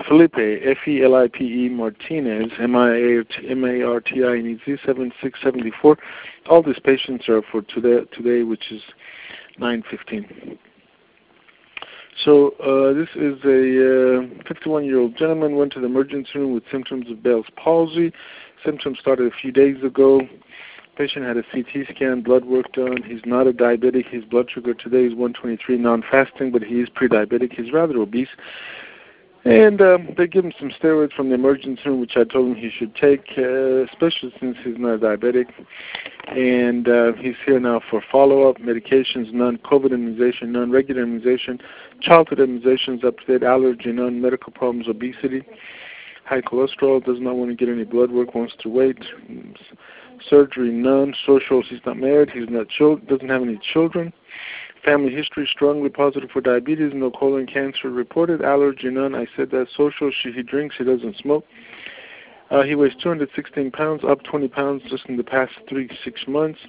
Felipe, Felipe Martinez, Martinez, 7674. All these patients are for today, which is 9:15. So this is a 51-year-old gentleman, went to the emergency room with symptoms of Bell's palsy. Symptoms started a few days ago. Patient had a CT scan, blood work done. He's not a diabetic. His blood sugar today is 123 non-fasting, but he is pre-diabetic. He's rather obese. And they give him some steroids from the emergency room, which I told him he should take, especially since he's not diabetic. And he's here now for follow-up, medications, none, COVID immunization, none, regular immunization, childhood immunizations up to date, allergy, none, medical problems, obesity, high cholesterol, does not want to get any blood work, wants to wait, surgery, none, social, he's not married, he's not doesn't have any children. Family history, strongly positive for diabetes, no colon cancer reported, allergy, none. I said that. Social, he drinks, he doesn't smoke. He weighs 216 pounds, up 20 pounds just in the past 3-6 months.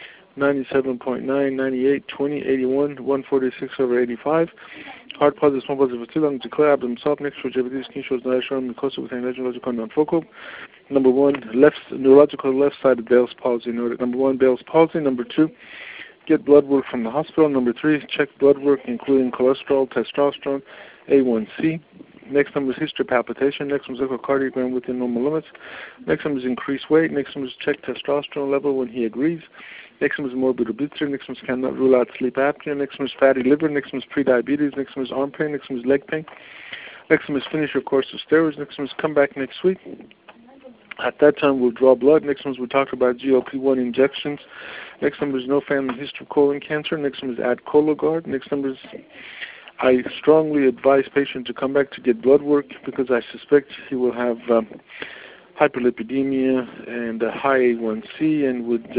97.9, 98, 20, 81, 146/85. Heart positive, small positive, two lungs declare, abdomen soft, next to diabetes, skin shows diagram, mucosa with neurological non-focal. Number one, neurological left side of Bell's palsy. Number one, Bell's palsy. Number two, get blood work from the hospital. Number three, check blood work including cholesterol, testosterone, A1C. Next number is history palpitation. Next one is echocardiogram within normal limits. Next one is increased weight. Next one is check testosterone level when he agrees. Next one is morbid obesity. Next one is cannot rule out sleep apnea. Next one is fatty liver. Next one is prediabetes. Next one is arm pain. Next one is leg pain. Next one is finish your course of steroids. Next one is come back next week. At that time, we'll draw blood. Next one is we talked about GLP-1 injections. Next number is no family history of colon cancer. Next one is add Cologuard. Next number is I strongly advise patient to come back to get blood work because I suspect he will have hyperlipidemia and a high A1C and would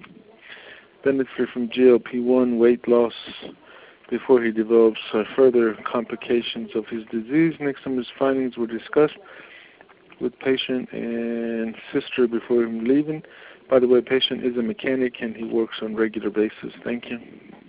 benefit from GLP-1 weight loss before he develops further complications of his disease. Next number's findings were discussed with patient and sister before him leaving. By the way, patient is a mechanic and he works on a regular basis. Thank you.